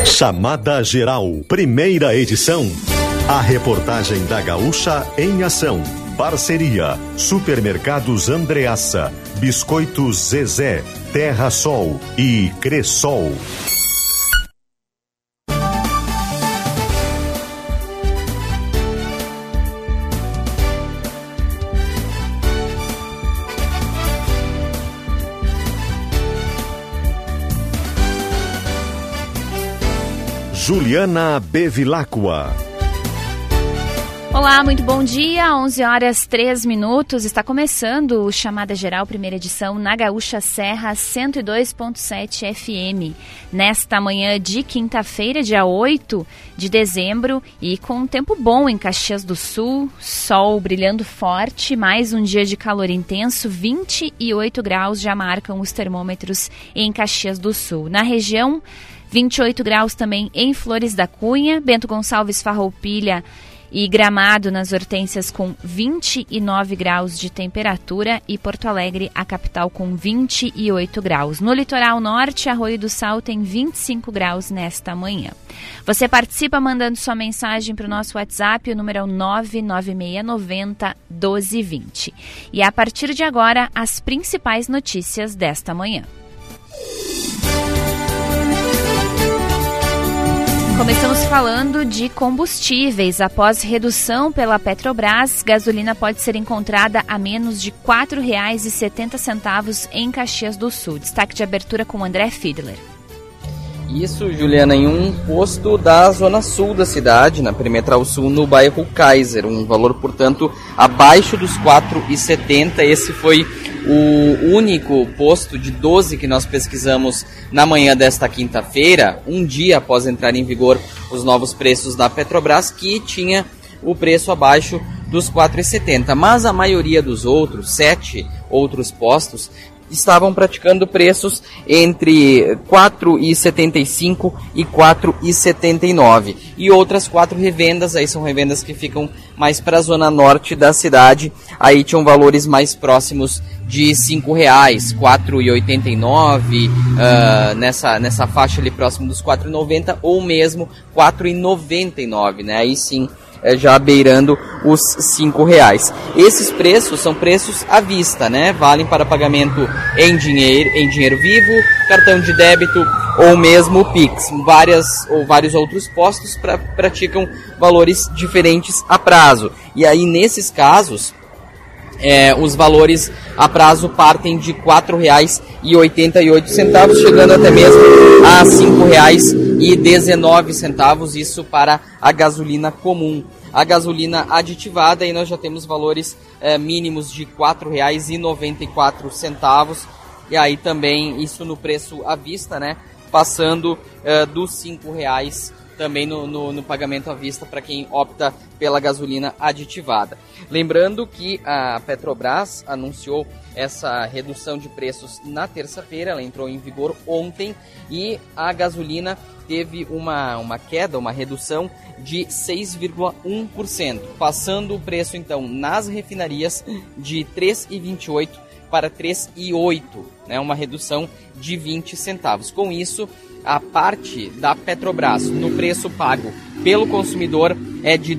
Chamada Geral, primeira edição. A reportagem da Gaúcha em ação. Parceria: Supermercados Andreassa, Biscoitos Zezé, Terra Sol e Cressol. Juliana Bevilacqua. Olá, muito bom dia, 11h03, está começando o Chamada Geral, primeira edição, na Gaúcha Serra 102.7 FM, nesta manhã de quinta-feira, dia 8 de dezembro, e com um tempo bom em Caxias do Sul, sol brilhando forte, mais um dia de calor intenso, 28 graus já marcam os termômetros em Caxias do Sul. Na região, 28 graus também em Flores da Cunha, Bento Gonçalves, Farroupilha e Gramado nas Hortênsias com 29 graus de temperatura e Porto Alegre, a capital, com 28 graus. No litoral norte, Arroio do Sal tem 25 graus nesta manhã. Você participa mandando sua mensagem para o nosso WhatsApp, o número é o 996901220. E a partir de agora, as principais notícias desta manhã. Começamos falando de combustíveis. Após redução pela Petrobras, gasolina pode ser encontrada a menos de R$ 4,70 em Caxias do Sul. Destaque de abertura com André Fiedler. Isso, Juliana, em um posto da zona sul da cidade, na Perimetral Sul, no bairro Kaiser. Um valor, portanto, abaixo dos R$ 4,70. Esse foi o único posto de 12 que nós pesquisamos na manhã desta quinta-feira, um dia após entrar em vigor os novos preços da Petrobras, que tinha o preço abaixo dos R$ 4,70. Mas a maioria dos outros, 7 outros postos, estavam praticando preços entre R$ 4,75 e R$ 4,79. E outras 4 revendas, aí são revendas que ficam mais para a zona norte da cidade, aí tinham valores mais próximos de R$ 5, R$ 4,89, nessa faixa ali próximo dos R$ 4,90 ou mesmo R$ 4,99, né? Aí sim, já beirando os R$ 5. Esses preços são preços à vista, né? Valem para pagamento em dinheiro vivo, cartão de débito ou mesmo Pix. Vários outros postos praticam valores diferentes a prazo. E aí, nesses casos, os valores a prazo partem de R$ 4,88, chegando até mesmo a R$ 5,19, isso para a gasolina comum. A gasolina aditivada, aí nós já temos valores mínimos de R$ 4,94, e aí também isso no preço à vista, né? Passando dos R$ 5 também no pagamento à vista para quem opta pela gasolina aditivada. Lembrando que a Petrobras anunciou essa redução de preços na terça-feira, ela entrou em vigor ontem, e a gasolina teve uma queda, uma redução de 6,1%, passando o preço então nas refinarias de R$ 3,28 para R$ 3,08, né, uma redução de 20 centavos. Com isso, a parte da Petrobras no preço pago pelo consumidor é de R$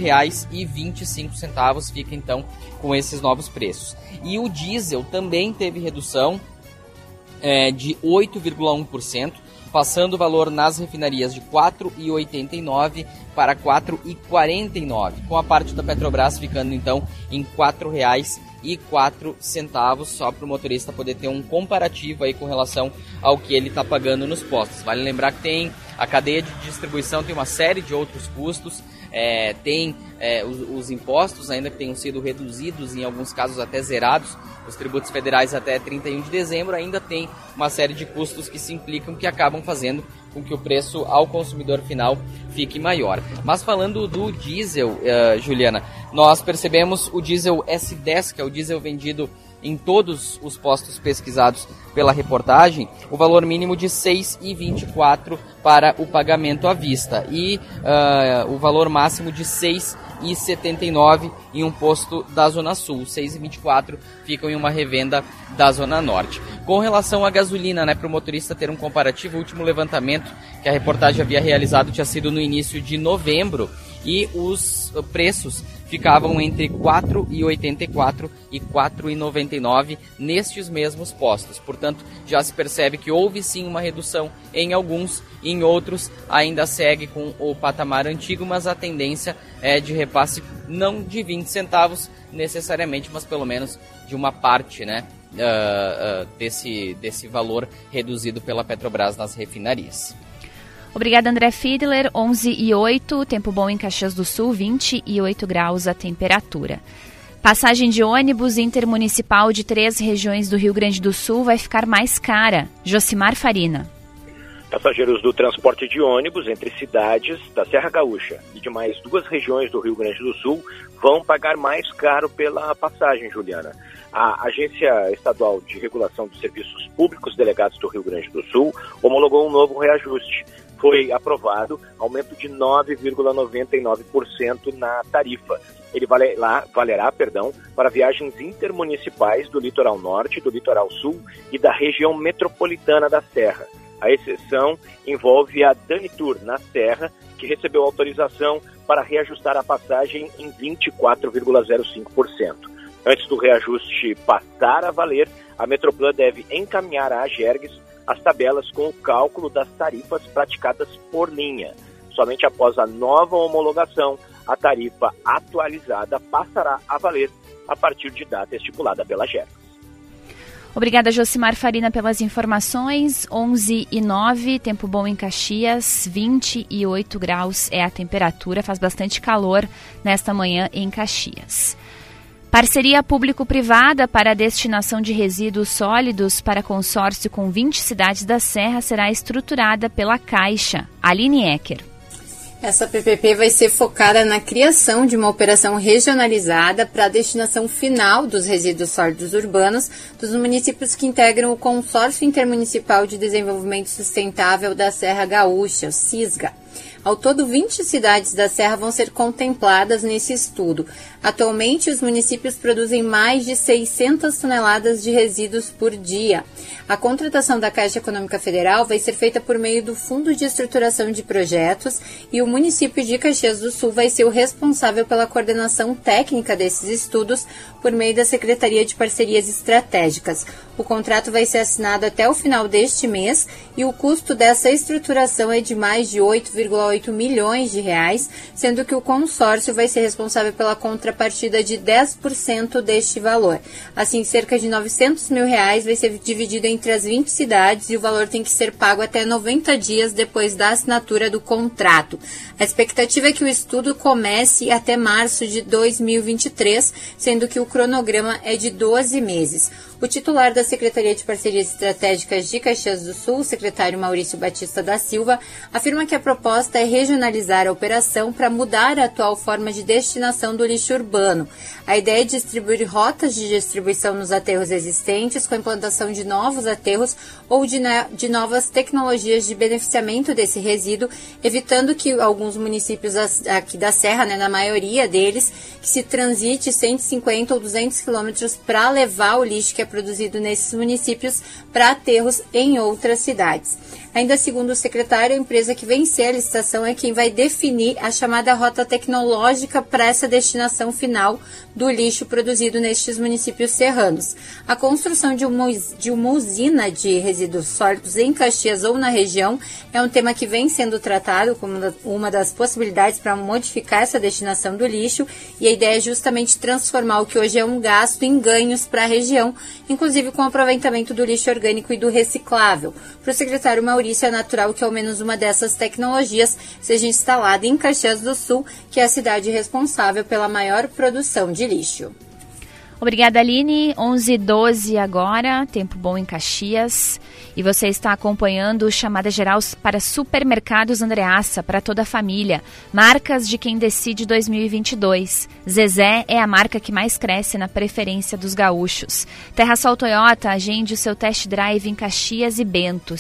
2,25, fica então com esses novos preços. E o diesel também teve redução de 8,1%, passando o valor nas refinarias de R$ 4,89 para R$ 4,49, com a parte da Petrobras ficando então em R$ 4,04, só para o motorista poder ter um comparativo aí com relação ao que ele está pagando nos postos. Vale lembrar que tem a cadeia de distribuição, tem uma série de outros custos, tem os impostos ainda que tenham sido reduzidos, em alguns casos até zerados, os tributos federais até 31 de dezembro, ainda tem uma série de custos que se implicam, que acabam fazendo com que o preço ao consumidor final fique maior. Mas falando do diesel, Juliana, nós percebemos o diesel S10, que é o diesel vendido em todos os postos pesquisados pela reportagem, o valor mínimo de R$ 6,24 para o pagamento à vista e o valor máximo de R$ 6,79 em um posto da Zona Sul. R$ 6,24 ficam em uma revenda da Zona Norte. Com relação à gasolina, né, para o motorista ter um comparativo, o último levantamento que a reportagem havia realizado tinha sido no início de novembro e os preços ficavam entre R$ 4,84 e R$ 4,99 nestes mesmos postos. Portanto, já se percebe que houve sim uma redução em alguns, em outros ainda segue com o patamar antigo, mas a tendência é de repasse não de 20 centavos necessariamente, mas pelo menos de uma parte, né, desse valor reduzido pela Petrobras nas refinarias. Obrigada, André Fiedler. 11h08, tempo bom em Caxias do Sul, 28 graus a temperatura. Passagem de ônibus intermunicipal de 3 regiões do Rio Grande do Sul vai ficar mais cara. Josimar Farina. Passageiros do transporte de ônibus entre cidades da Serra Gaúcha e de mais 2 regiões do Rio Grande do Sul vão pagar mais caro pela passagem, Juliana. A Agência Estadual de Regulação dos Serviços Públicos Delegados do Rio Grande do Sul homologou um novo reajuste. Foi aprovado aumento de 9,99% na tarifa. Ele valerá para viagens intermunicipais do litoral norte, do litoral sul e da região metropolitana da Serra. A exceção envolve a Danitur, na Serra, que recebeu autorização para reajustar a passagem em 24,05%. Antes do reajuste passar a valer, a Metroplan deve encaminhar à Agergues as tabelas com o cálculo das tarifas praticadas por linha. Somente após a nova homologação, a tarifa atualizada passará a valer a partir de data estipulada pela Agergues. Obrigada, Josimar Farina, pelas informações. 11h09, tempo bom em Caxias, 28 graus é a temperatura, faz bastante calor nesta manhã em Caxias. Parceria público-privada para a destinação de resíduos sólidos para consórcio com 20 cidades da Serra será estruturada pela Caixa. Aline Ecker. Essa PPP vai ser focada na criação de uma operação regionalizada para a destinação final dos resíduos sólidos urbanos dos municípios que integram o Consórcio Intermunicipal de Desenvolvimento Sustentável da Serra Gaúcha, o CISGA. Ao todo, 20 cidades da Serra vão ser contempladas nesse estudo. Atualmente, os municípios produzem mais de 600 toneladas de resíduos por dia. A contratação da Caixa Econômica Federal vai ser feita por meio do Fundo de Estruturação de Projetos e o município de Caxias do Sul vai ser o responsável pela coordenação técnica desses estudos por meio da Secretaria de Parcerias Estratégicas. O contrato vai ser assinado até o final deste mês e o custo dessa estruturação é de mais de 8,8 milhões de reais, sendo que o consórcio vai ser responsável pela contrapartida de 10% deste valor. Assim, cerca de 900 mil reais vai ser dividido entre as 20 cidades e o valor tem que ser pago até 90 dias depois da assinatura do contrato. A expectativa é que o estudo comece até março de 2023, sendo que o cronograma é de 12 meses. O titular da Secretaria de Parcerias Estratégicas de Caxias do Sul, o secretário Maurício Batista da Silva, afirma que a proposta é regionalizar a operação para mudar a atual forma de destinação do lixo urbano. A ideia é distribuir rotas de distribuição nos aterros existentes, com a implantação de novos aterros ou de novas tecnologias de beneficiamento desse resíduo, evitando que alguns municípios aqui da Serra, na maioria deles, que se transite 150 ou 200 quilômetros para levar o lixo que é produzido nesses municípios para aterros em outras cidades. Ainda segundo o secretário, a empresa que vencer a licitação é quem vai definir a chamada rota tecnológica para essa destinação final do lixo produzido nestes municípios serranos. A construção de uma usina de resíduos sólidos em Caxias ou na região é um tema que vem sendo tratado como uma das possibilidades para modificar essa destinação do lixo, e a ideia é justamente transformar o que hoje é um gasto em ganhos para a região, inclusive com o aproveitamento do lixo orgânico e do reciclável. Para o secretário Maurício, é natural que ao menos uma dessas tecnologias seja instalada em Caxias do Sul, que é a cidade responsável pela maior produção de lixo. Obrigada, Aline. 11h12 agora, tempo bom em Caxias. E você está acompanhando o Chamada Geral para Supermercados Andreassa, para toda a família. Marcas de quem decide 2022. Zezé é a marca que mais cresce na preferência dos gaúchos. Terrasol Toyota, agende o seu test drive em Caxias e Bento.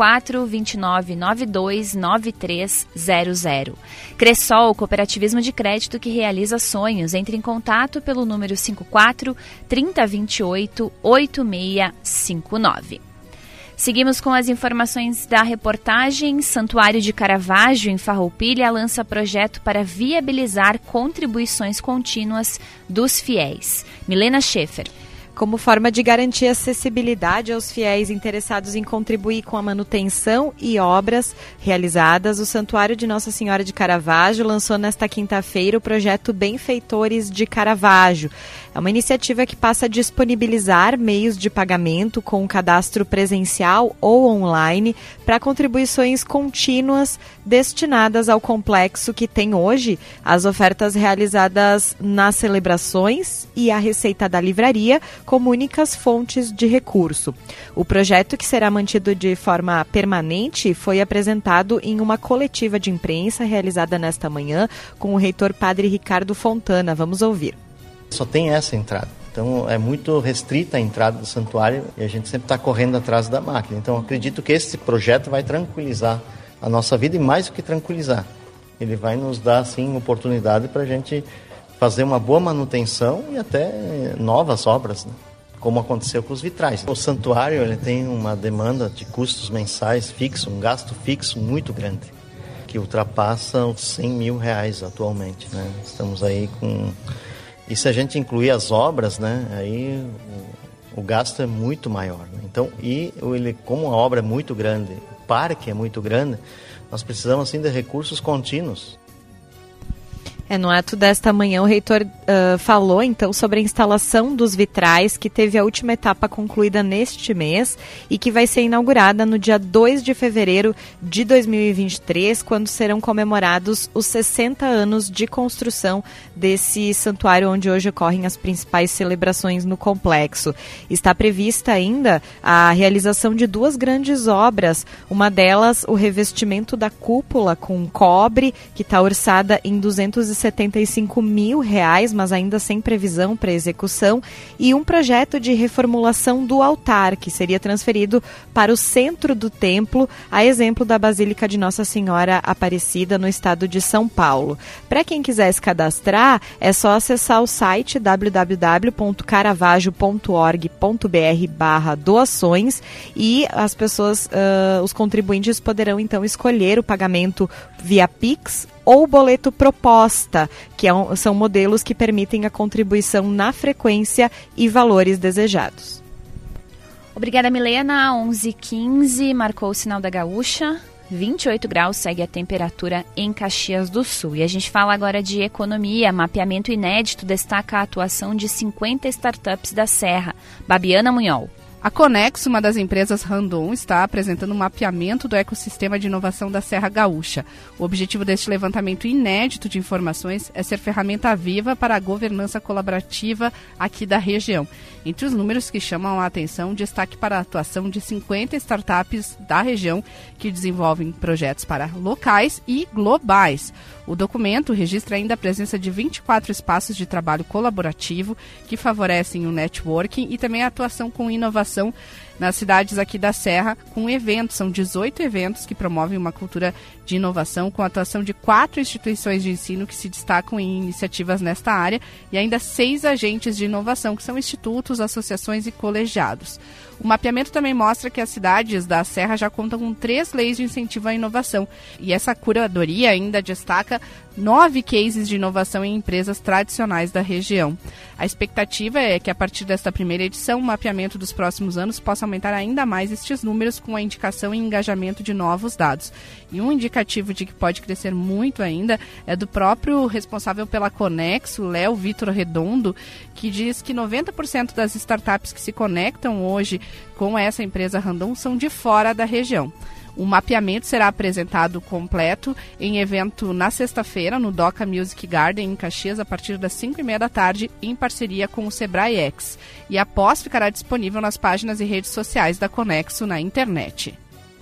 54-2992-9300. Cressol, cooperativismo de crédito que realiza sonhos. Entre em contato pelo número 54 3028-8659. Seguimos com as informações da reportagem. Santuário de Caravaggio, em Farroupilha, lança projeto para viabilizar contribuições contínuas dos fiéis. Milena Schaefer. Como forma de garantir acessibilidade aos fiéis interessados em contribuir com a manutenção e obras realizadas, o Santuário de Nossa Senhora de Caravaggio lançou nesta quinta-feira o projeto Benfeitores de Caravaggio. É uma iniciativa que passa a disponibilizar meios de pagamento com cadastro presencial ou online para contribuições contínuas destinadas ao complexo que tem hoje as ofertas realizadas nas celebrações e a receita da livraria como únicas fontes de recurso. O projeto, que será mantido de forma permanente, foi apresentado em uma coletiva de imprensa realizada nesta manhã com o reitor Padre Ricardo Fontana. Vamos ouvir. Só tem essa entrada. Então é muito restrita a entrada do santuário e a gente sempre está correndo atrás da máquina. Então acredito que esse projeto vai tranquilizar a nossa vida e mais do que tranquilizar. Ele vai nos dar assim oportunidade para a gente fazer uma boa manutenção e até novas obras, né? Como aconteceu com os vitrais. O santuário ele tem uma demanda de custos mensais fixo, um gasto fixo muito grande, que ultrapassa os 100 mil reais atualmente, né? Estamos aí com... E se a gente incluir as obras, né, aí o gasto é muito maior, né? Então, como a obra é muito grande, o parque é muito grande, nós precisamos assim de recursos contínuos. No ato desta manhã, o reitor falou, então, sobre a instalação dos vitrais, que teve a última etapa concluída neste mês e que vai ser inaugurada no dia 2 de fevereiro de 2023, quando serão comemorados os 60 anos de construção desse santuário, onde hoje ocorrem as principais celebrações no complexo. Está prevista ainda a realização de 2 grandes obras, uma delas o revestimento da cúpula com cobre, que está orçada em R$275 mil, mas ainda sem previsão para execução, e um projeto de reformulação do altar, que seria transferido para o centro do templo, a exemplo da Basílica de Nossa Senhora Aparecida, no estado de São Paulo. Para quem quiser se cadastrar, é só acessar o site www.caravaggio.org.br/doações e as pessoas, os contribuintes poderão então escolher o pagamento via Pix ou boleto proposta, que são modelos que permitem a contribuição na frequência e valores desejados. Obrigada, Milena. 11h15, marcou o sinal da Gaúcha. 28 graus segue a temperatura em Caxias do Sul. E a gente fala agora de economia. Mapeamento inédito destaca a atuação de 50 startups da Serra. Babiana Munhol. A Conexo, uma das empresas Randon, está apresentando um mapeamento do ecossistema de inovação da Serra Gaúcha. O objetivo deste levantamento inédito de informações é ser ferramenta viva para a governança colaborativa aqui da região. Entre os números que chamam a atenção, destaque para a atuação de 50 startups da região que desenvolvem projetos para locais e globais. O documento registra ainda a presença de 24 espaços de trabalho colaborativo que favorecem o networking e também a atuação com inovação nas cidades aqui da Serra, com eventos. São 18 eventos que promovem uma cultura de inovação, com a atuação de 4 instituições de ensino que se destacam em iniciativas nesta área e ainda 6 agentes de inovação, que são institutos, associações e colegiados. O mapeamento também mostra que as cidades da Serra já contam com 3 leis de incentivo à inovação. E essa curadoria ainda destaca 9 cases de inovação em empresas tradicionais da região. A expectativa é que, a partir desta primeira edição, o mapeamento dos próximos anos possa aumentar ainda mais estes números com a indicação e engajamento de novos dados. E um indicativo de que pode crescer muito ainda é do próprio responsável pela Conexo, Léo Vitor Redondo, que diz que 90% das startups que se conectam hoje com essa empresa Randon são de fora da região. O mapeamento será apresentado completo em evento na sexta-feira no Doca Music Garden, em Caxias, a partir das 5h30 da tarde, em parceria com o Sebrae X. E após ficará disponível nas páginas e redes sociais da Conexo na internet.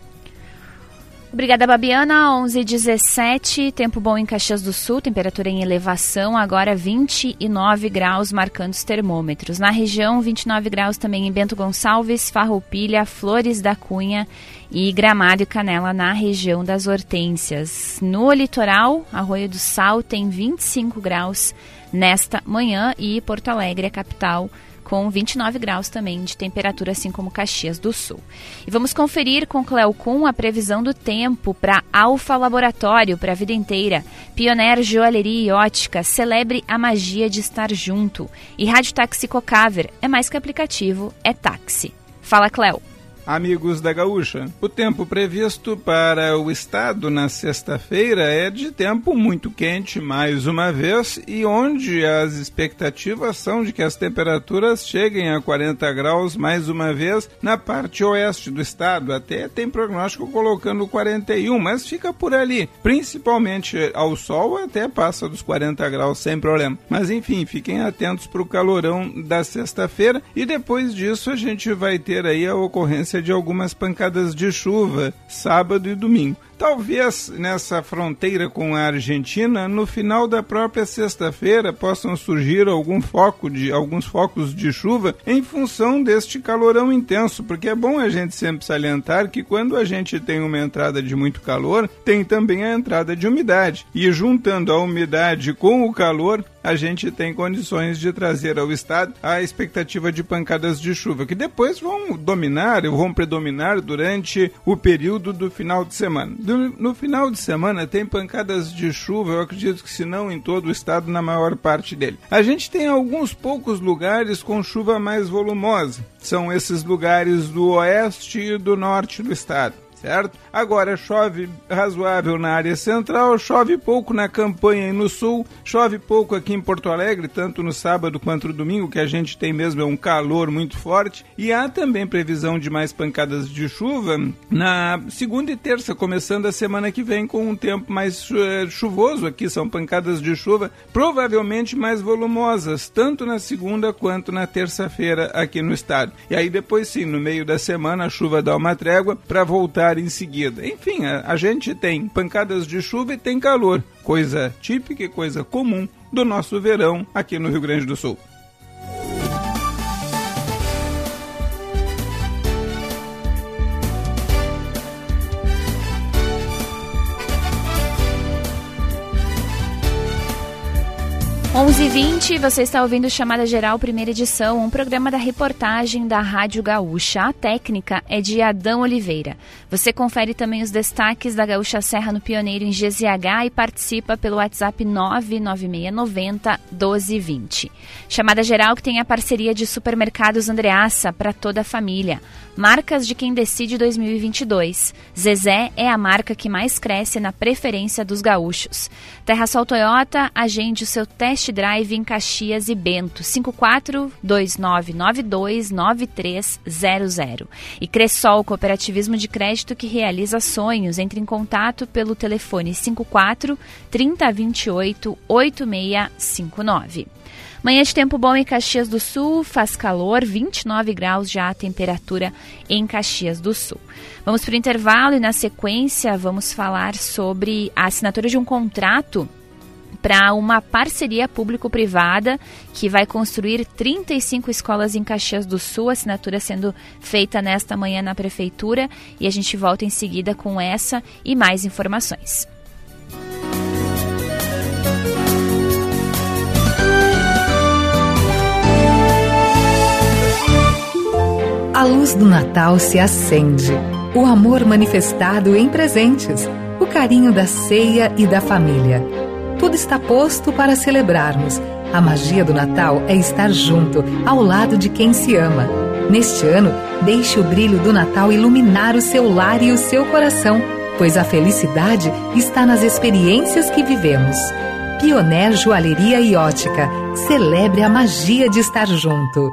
Obrigada, Babiana. 11h17, tempo bom em Caxias do Sul, temperatura em elevação, agora 29 graus marcando os termômetros. Na região, 29 graus também em Bento Gonçalves, Farroupilha, Flores da Cunha e Gramado e Canela na região das Hortênsias. No litoral, Arroio do Sal tem 25 graus nesta manhã, e Porto Alegre, a capital, com 29 graus também de temperatura, assim como Caxias do Sul. E vamos conferir com Cleo Kuhn a previsão do tempo para Alfa Laboratório, para a vida inteira. Pioneer Joalheria e Ótica, celebre a magia de estar junto. E Rádio Táxi Cocaver, é mais que aplicativo, é táxi. Fala, Cleo. Amigos da Gaúcha, o tempo previsto para o estado na sexta-feira é de tempo muito quente mais uma vez, e onde as expectativas são de que as temperaturas cheguem a 40 graus mais uma vez na parte oeste do estado. Até tem prognóstico colocando 41, mas fica por ali, principalmente ao sol até passa dos 40 graus sem problema. Mas enfim, fiquem atentos para o calorão da sexta-feira, e depois disso a gente vai ter aí a ocorrência de algumas pancadas de chuva, sábado e domingo. Talvez nessa fronteira com a Argentina, no final da própria sexta-feira, possam surgir alguns focos de chuva em função deste calorão intenso, porque é bom a gente sempre salientar que quando a gente tem uma entrada de muito calor, tem também a entrada de umidade. E juntando a umidade com o calor, a gente tem condições de trazer ao estado a expectativa de pancadas de chuva, que depois vão predominar durante o período do final de semana. No final de semana tem pancadas de chuva, eu acredito que se não em todo o estado, na maior parte dele. A gente tem alguns poucos lugares com chuva mais volumosa. São esses lugares do oeste e do norte do estado, certo? Agora chove razoável na área central, chove pouco na Campanha e no sul, chove pouco aqui em Porto Alegre, tanto no sábado quanto no domingo, que a gente tem mesmo é um calor muito forte, e há também previsão de mais pancadas de chuva na segunda e terça, começando a semana que vem com um tempo mais chuvoso aqui, são pancadas de chuva provavelmente mais volumosas, tanto na segunda quanto na terça-feira aqui no estado. E aí depois sim, no meio da semana a chuva dá uma trégua para voltar em seguida. Enfim, a gente tem pancadas de chuva e tem calor, coisa típica e coisa comum do nosso verão aqui no Rio Grande do Sul. Onze h 20, você está ouvindo Chamada Geral, primeira edição, um programa da reportagem da Rádio Gaúcha. A técnica é de Adão Oliveira. Você confere também os destaques da Gaúcha Serra no Pioneiro em GZH e participa pelo WhatsApp 99690-1220. Chamada Geral que tem a parceria de Supermercados Andreassa para toda a família. Marcas de quem decide 2022. Zezé é a marca que mais cresce na preferência dos gaúchos. Terrasol Toyota, agende o seu test drive em Caxias e Bento, 54-2992-9300. E Cressol, cooperativismo de crédito que realiza sonhos. Entre em contato pelo telefone 54-3028-8659. Manhã de tempo bom em Caxias do Sul, faz calor, 29 graus já a temperatura em Caxias do Sul. Vamos para o intervalo e na sequência vamos falar sobre a assinatura de um contrato para uma parceria público-privada que vai construir 35 escolas em Caxias do Sul, a assinatura sendo feita nesta manhã na Prefeitura, e a gente volta em seguida com essa e mais informações. A luz do Natal se acende, o amor manifestado em presentes, o carinho da ceia e da família. Tudo está posto para celebrarmos. A magia do Natal é estar junto, ao lado de quem se ama. Neste ano, deixe o brilho do Natal iluminar o seu lar e o seu coração, pois a felicidade está nas experiências que vivemos. Pioneer Joalheria e Ótica. Celebre a magia de estar junto.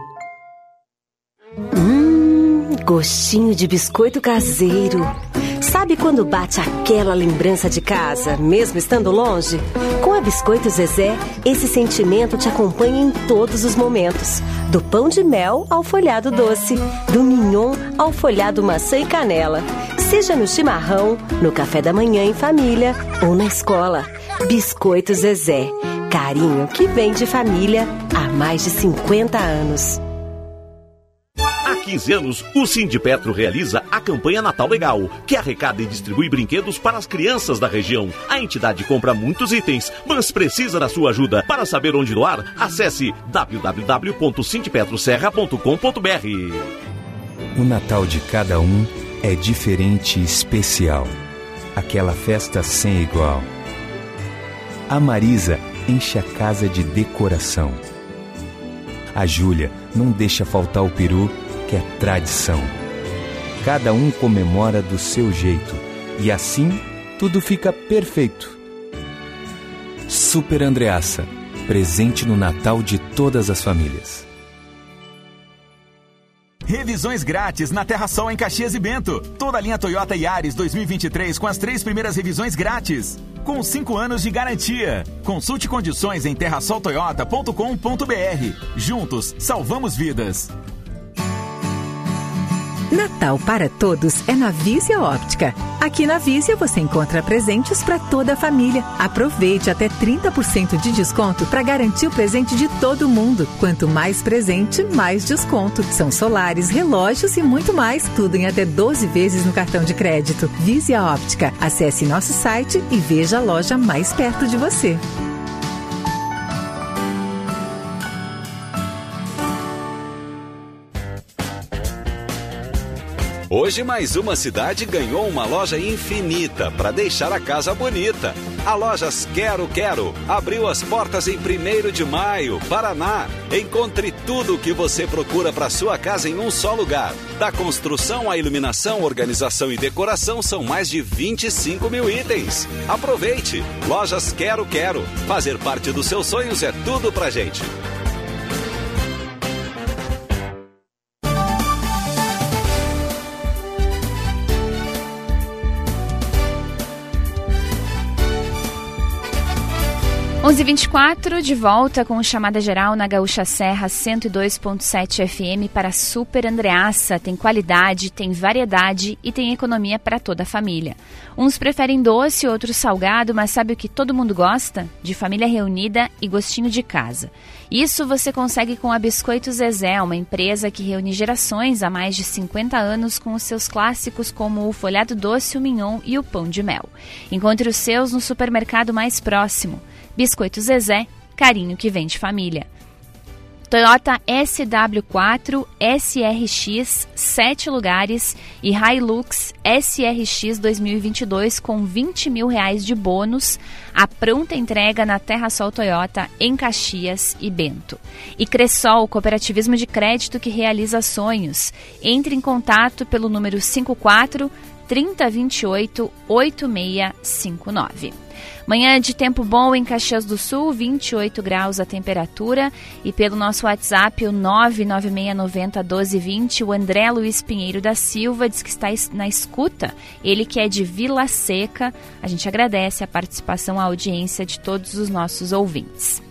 Gostinho de biscoito caseiro. Sabe quando bate aquela lembrança de casa, mesmo estando longe? Com a Biscoito Zezé, esse sentimento te acompanha em todos os momentos. Do pão de mel ao folhado doce, do mignon ao folhado maçã e canela. Seja no chimarrão, no café da manhã em família ou na escola. Biscoito Zezé. Carinho que vem de família há mais de 50 anos. 15 anos, o Sindipetro realiza a campanha Natal Legal, que arrecada e distribui brinquedos para as crianças da região. A entidade compra muitos itens, mas precisa da sua ajuda. Para saber onde doar, acesse www.sindipetroserra.com.br. O Natal de cada um é diferente e especial. Aquela festa sem igual. A Marisa enche a casa de decoração. A Júlia não deixa faltar o peru, que é tradição. Cada um comemora do seu jeito e assim tudo fica perfeito. Super Andreassa, presente no Natal de todas as famílias. Revisões grátis na Terra Sol em Caxias e Bento. Toda a linha Toyota Yaris 2023 com as 3 primeiras revisões grátis, com 5 anos de garantia. Consulte condições em terrasoltoyota.com.br. Juntos, salvamos vidas. Natal para todos é na Vísia Óptica. Aqui na Vísia você encontra presentes para toda a família. Aproveite até 30% de desconto para garantir o presente de todo mundo. Quanto mais presente, mais desconto. São solares, relógios e muito mais. Tudo em até 12 vezes no cartão de crédito. Vísia Óptica. Acesse nosso site e veja a loja mais perto de você. Hoje mais uma cidade ganhou uma loja infinita para deixar a casa bonita. A Lojas Quero Quero abriu as portas em 1º de maio, Paraná. Encontre tudo o que você procura para sua casa em um só lugar. Da construção à iluminação, organização e decoração são mais de 25 mil itens. Aproveite! Lojas Quero Quero. Fazer parte dos seus sonhos é tudo pra gente. Onze 24 de volta com Chamada Geral na Gaúcha Serra 102.7 FM para Super Andreassa. Tem qualidade, tem variedade e tem economia para toda a família. Uns preferem doce, outros salgado, mas sabe o que todo mundo gosta? De família reunida e gostinho de casa. Isso você consegue com a Biscoito Zezé, uma empresa que reúne gerações há mais de 50 anos com os seus clássicos como o folhado doce, o mignon e o pão de mel. Encontre os seus no supermercado mais próximo. Biscoito Zezé, carinho que vem de família. Toyota SW4, SRX, 7 lugares e Hilux SRX 2022 com R$20 mil de bônus. A pronta entrega na Terra Sol Toyota em Caxias e Bento. E Cressol, cooperativismo de crédito que realiza sonhos. Entre em contato pelo número 54 3028 8659. Manhã de tempo bom em Caxias do Sul, 28 graus a temperatura. E pelo nosso WhatsApp, o 996901220, o André Luiz Pinheiro da Silva diz que está na escuta. Ele que é de Vila Seca. A gente agradece a participação, a audiência de todos os nossos ouvintes.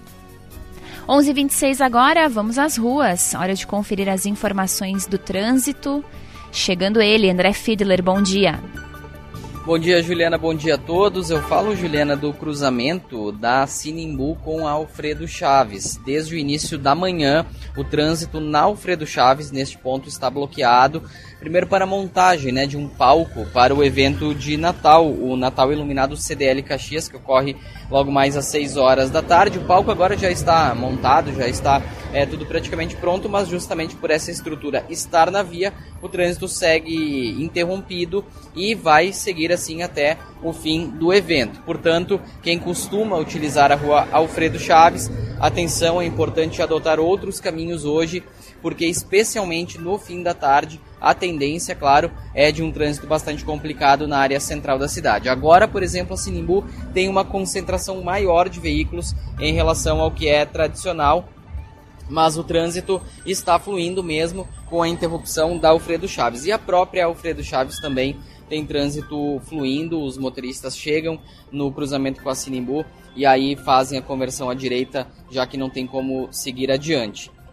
11h26 agora, vamos às ruas. Hora de conferir as informações do trânsito. Chegando ele, André Fiedler, bom dia. Bom dia, Juliana, bom dia a todos. Eu falo, Juliana, do cruzamento da Sinimbu com a Alfredo Chaves. Desde o início da manhã, o trânsito na Alfredo Chaves, neste ponto, está bloqueado. Primeiro para a montagem, de um palco para o evento de Natal, o Natal Iluminado CDL Caxias, que ocorre logo mais às 6 horas da tarde. O palco agora já está montado, já está tudo praticamente pronto, mas justamente por essa estrutura estar na via, o trânsito segue interrompido e vai seguir assim até o fim do evento. Portanto, quem costuma utilizar a rua Alfredo Chaves, atenção, é importante adotar outros caminhos hoje, porque especialmente no fim da tarde, a tendência, claro, é de um trânsito bastante complicado na área central da cidade. Agora, por exemplo, a Sinimbu tem uma concentração maior de veículos em relação ao que é tradicional, mas o trânsito está fluindo mesmo com a interrupção da Alfredo Chaves. E a própria Alfredo Chaves também tem trânsito fluindo, os motoristas chegam no cruzamento com a Sinimbu e aí fazem a conversão à direita, já que não tem como seguir adiante.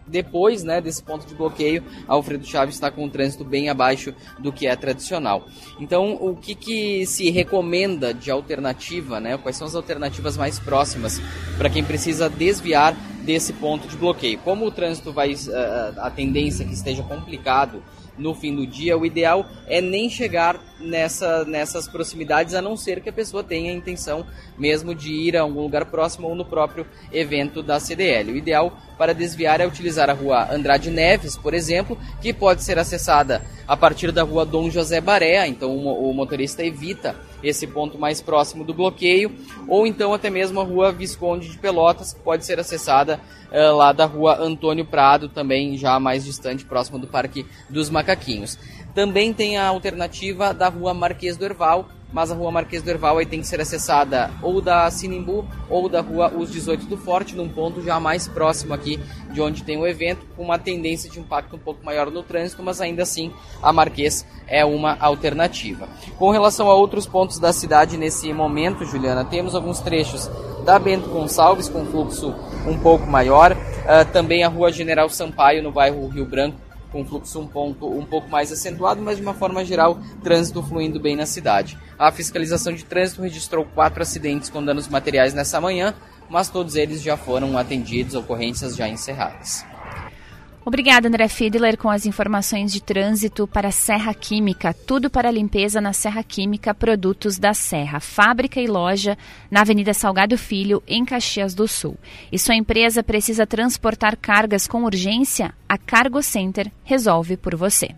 depois, né, desse ponto de bloqueio, Alfredo Chaves está com um trânsito bem abaixo do que é tradicional. Então, o que se recomenda de alternativa, né? Quais são as alternativas mais próximas para quem precisa desviar desse ponto de bloqueio? Como o trânsito vai, a tendência é que esteja complicado no fim do dia, o ideal é nem chegar nessas proximidades, a não ser que a pessoa tenha a intenção mesmo de ir a algum lugar próximo ou no próprio evento da CDL. O ideal para desviar é utilizar a rua Andrade Neves, por exemplo, que pode ser acessada a partir da rua Dom José Baré, então o motorista evita esse ponto mais próximo do bloqueio, ou então até mesmo a rua Visconde de Pelotas, que pode ser acessada lá da rua Antônio Prado, também já mais distante, próximo do Parque dos Macaquinhos. Também tem a alternativa da rua Marquês do Herval, mas a rua Marquês do Herval aí tem que ser acessada ou da Sinimbu ou da rua Os 18 do Forte, num ponto já mais próximo aqui de onde tem o evento, com uma tendência de impacto um pouco maior no trânsito, mas ainda assim a Marquês é uma alternativa. Com relação a outros pontos da cidade nesse momento, Juliana, temos alguns trechos da Bento Gonçalves com fluxo um pouco maior, também a rua General Sampaio no bairro Rio Branco, com fluxo um pouco mais acentuado, mas de uma forma geral, trânsito fluindo bem na cidade. A fiscalização de trânsito registrou 4 acidentes com danos materiais nessa manhã, mas todos eles já foram atendidos, ocorrências já encerradas. Obrigada, André Fiedler, com as informações de trânsito para a Serra Química. Tudo para limpeza na Serra Química, produtos da Serra. Fábrica e loja na Avenida Salgado Filho, em Caxias do Sul. E sua empresa precisa transportar cargas com urgência? A Cargo Center resolve por você.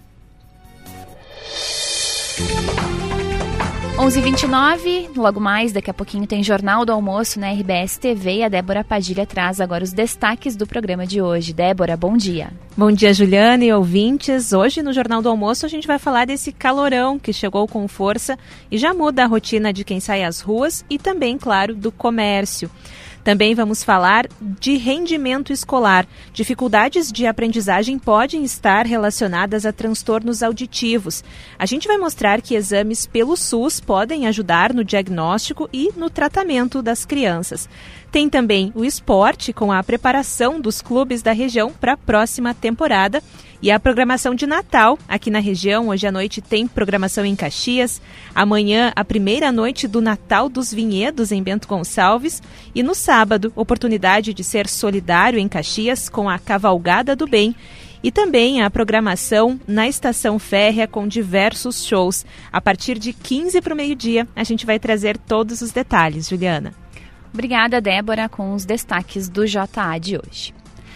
11h29, logo mais, daqui a pouquinho tem Jornal do Almoço na RBS TV e a Débora Padilha traz agora os destaques do programa de hoje. Débora, bom dia. Bom dia, Juliana e ouvintes. Hoje no Jornal do Almoço a gente vai falar desse calorão que chegou com força e já muda a rotina de quem sai às ruas e também, claro, do comércio. Também vamos falar de rendimento escolar. Dificuldades de aprendizagem podem estar relacionadas a transtornos auditivos. A gente vai mostrar que exames pelo SUS podem ajudar no diagnóstico e no tratamento das crianças. Tem também o esporte, com a preparação dos clubes da região para a próxima temporada. E a programação de Natal aqui na região. Hoje à noite tem programação em Caxias. Amanhã, a primeira noite do Natal dos Vinhedos em Bento Gonçalves. E no sábado, oportunidade de ser solidário em Caxias com a Cavalgada do Bem. E também a programação na Estação Férrea com diversos shows. A partir de 15 para o meio-dia, a gente vai trazer todos os detalhes, Juliana. Obrigada, Débora, com os destaques do JA de hoje.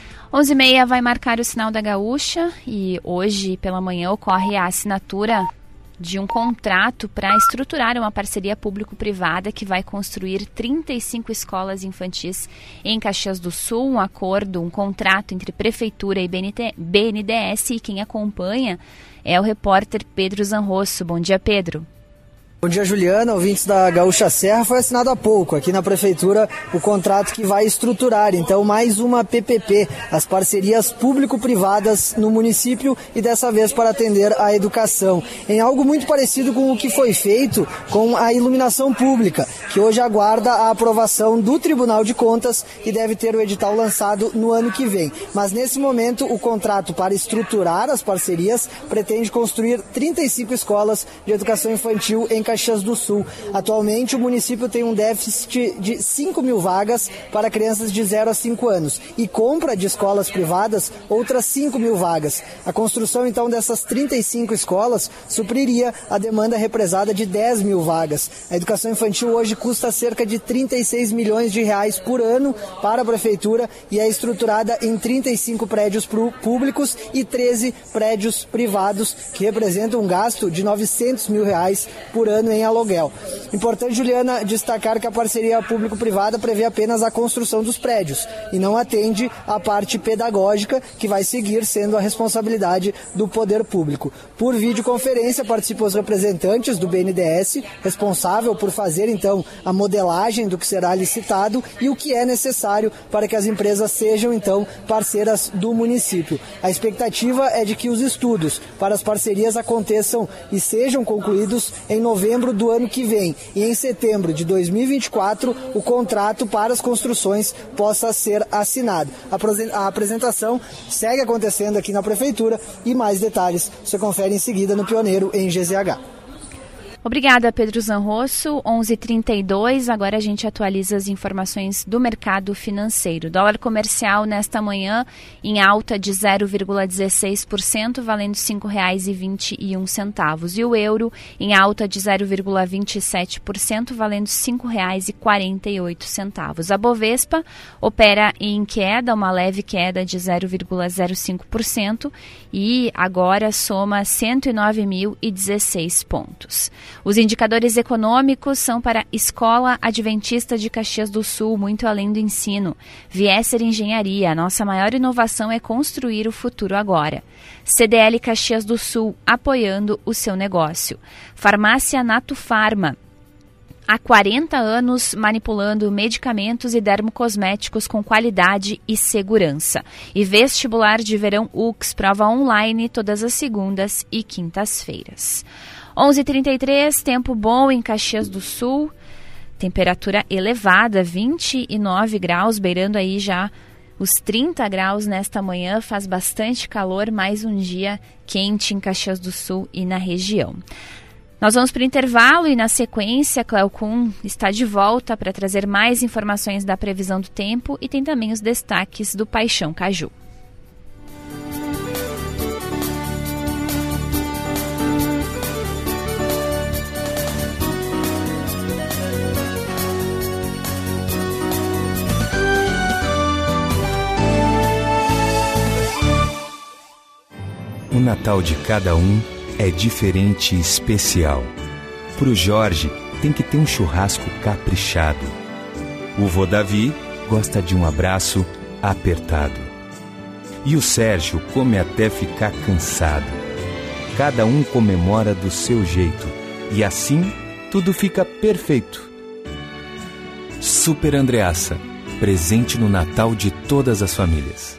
11h30 vai marcar o Sinal da Gaúcha e hoje pela manhã ocorre a assinatura de um contrato para estruturar uma parceria público-privada que vai construir 35 escolas infantis em Caxias do Sul. Um acordo, um contrato entre Prefeitura e BNDES, e quem acompanha é o repórter Pedro Zanrosso. Bom dia, Pedro. Bom dia, Juliana, ouvintes da Gaúcha Serra. Foi assinado há pouco aqui na Prefeitura o contrato que vai estruturar, então, mais uma PPP, as parcerias público-privadas no município, e dessa vez para atender a educação, em algo muito parecido com o que foi feito com a iluminação pública, que hoje aguarda a aprovação do Tribunal de Contas e deve ter o edital lançado no ano que vem. Mas nesse momento o contrato para estruturar as parcerias pretende construir 35 escolas de educação infantil em Caxias do Sul. Atualmente o município tem um déficit de 5 mil vagas para crianças de 0 a 5 anos e compra de escolas privadas outras 5 mil vagas. A construção então dessas 35 escolas supriria a demanda represada de 10 mil vagas. A educação infantil hoje custa cerca de 36 milhões de reais por ano para a Prefeitura e é estruturada em 35 prédios públicos e 13 prédios privados, que representam um gasto de 900 mil reais por ano em aluguel. Importante, Juliana, destacar que a parceria público-privada prevê apenas a construção dos prédios e não atende à parte pedagógica, que vai seguir sendo a responsabilidade do poder público. Por videoconferência participam os representantes do BNDES, responsável por fazer então a modelagem do que será licitado e o que é necessário para que as empresas sejam então parceiras do município. A expectativa é de que os estudos para as parcerias aconteçam e sejam concluídos em novembro setembro do ano que vem e em setembro de 2024 o contrato para as construções possa ser assinado. A apresentação segue acontecendo aqui na Prefeitura e mais detalhes você confere em seguida no Pioneiro em GZH. Obrigada, Pedro Zanrosso. 11h32, agora a gente atualiza as informações do mercado financeiro. Dólar comercial nesta manhã em alta de 0,16%, valendo R$ 5,21. E o euro em alta de 0,27%, valendo R$ 5,48. A Bovespa opera em queda, uma leve queda de 0,05% e agora soma 109.016 pontos. Os indicadores econômicos são para Escola Adventista de Caxias do Sul, muito além do ensino. Viesser Engenharia, nossa maior inovação é construir o futuro agora. CDL Caxias do Sul, apoiando o seu negócio. Farmácia Nato Farma. Há 40 anos manipulando medicamentos e dermocosméticos com qualidade e segurança. E vestibular de verão UX, prova online todas as segundas e quintas-feiras. 11h33, tempo bom em Caxias do Sul, temperatura elevada, 29 graus, beirando aí já os 30 graus nesta manhã, faz bastante calor, mais um dia quente em Caxias do Sul e na região. Nós vamos para o intervalo e na sequência, Cléo Kuhn está de volta para trazer mais informações da previsão do tempo e tem também os destaques do Paixão Caju. O Natal de cada um é diferente e especial. Pro Jorge, tem que ter um churrasco caprichado. O vô Davi gosta de um abraço apertado. E o Sérgio come até ficar cansado. Cada um comemora do seu jeito. E assim, tudo fica perfeito. Super Andreassa, presente no Natal de todas as famílias.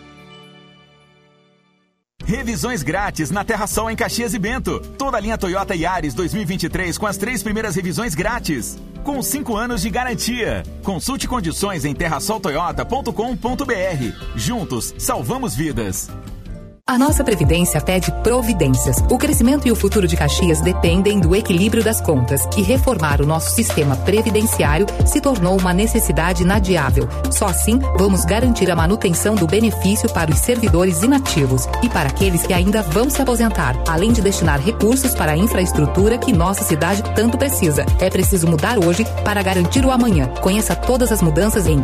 Revisões grátis na Terra Sol em Caxias e Bento. Toda a linha Toyota Yaris 2023 com as 3 primeiras revisões grátis. Com 5 anos de garantia. Consulte condições em terrasoltoyota.com.br. Juntos, salvamos vidas. A nossa Previdência pede providências. O crescimento e o futuro de Caxias dependem do equilíbrio das contas. E reformar o nosso sistema previdenciário se tornou uma necessidade inadiável. Só assim, vamos garantir a manutenção do benefício para os servidores inativos e para aqueles que ainda vão se aposentar, além de destinar recursos para a infraestrutura que nossa cidade tanto precisa. É preciso mudar hoje para garantir o amanhã. Conheça todas as mudanças em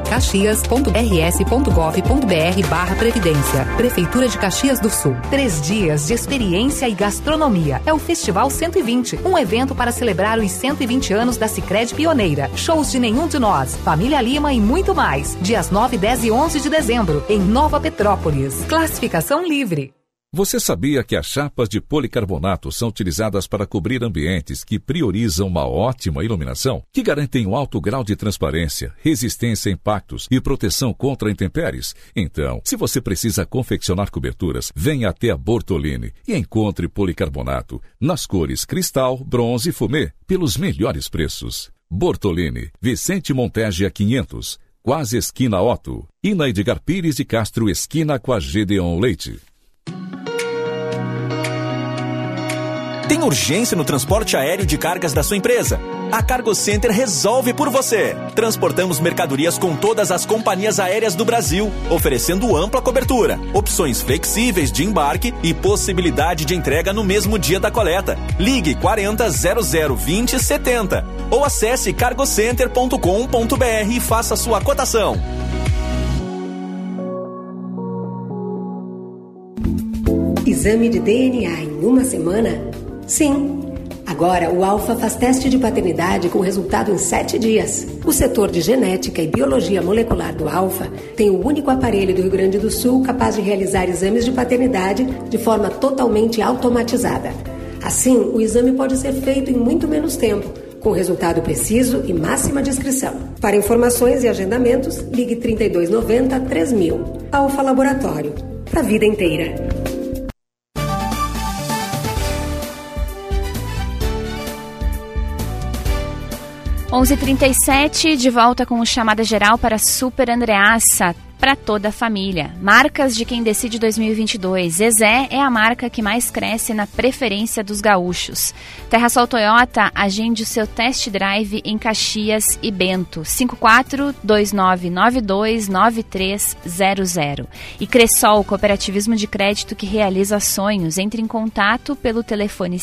caxias.rs.gov.br/previdência. Prefeitura de Caxias do Sul. 3 dias de experiência e gastronomia. É o Festival 120, um evento para celebrar os 120 anos da Sicredi Pioneira. Shows de Nenhum de Nós, Família Lima e muito mais. Dias 9, 10 e 11 de dezembro, em Nova Petrópolis. Classificação livre. Você sabia que as chapas de policarbonato são utilizadas para cobrir ambientes que priorizam uma ótima iluminação, que garantem um alto grau de transparência, resistência a impactos e proteção contra intempéries? Então, se você precisa confeccionar coberturas, venha até a Bortolini e encontre policarbonato nas cores cristal, bronze e fumê pelos melhores preços. Bortolini, Vicente Montegia 500, quase esquina Otto, e na Edgar Pires de Castro, esquina com a Gedeon Leite. Tem urgência no transporte aéreo de cargas da sua empresa? A Cargo Center resolve por você. Transportamos mercadorias com todas as companhias aéreas do Brasil, oferecendo ampla cobertura, opções flexíveis de embarque e possibilidade de entrega no mesmo dia da coleta. Ligue 40 00 20 70 ou acesse cargocenter.com.br e faça sua cotação. Exame de DNA em uma semana? Sim. Agora, o Alfa faz teste de paternidade com resultado em 7 dias. O setor de genética e biologia molecular do Alfa tem o único aparelho do Rio Grande do Sul capaz de realizar exames de paternidade de forma totalmente automatizada. Assim, o exame pode ser feito em muito menos tempo, com resultado preciso e máxima discrição. Para informações e agendamentos, ligue 3290 3000. Alfa Laboratório. Para a vida inteira. 11h37, de volta com o Chamada Geral para Super Andreassa, para toda a família. Marcas de quem decide 2022. Zezé é a marca que mais cresce na preferência dos gaúchos. Terrasol Toyota, agende o seu test drive em Caxias e Bento. 54-2992-9300. E Cressol, cooperativismo de crédito que realiza sonhos. Entre em contato pelo telefone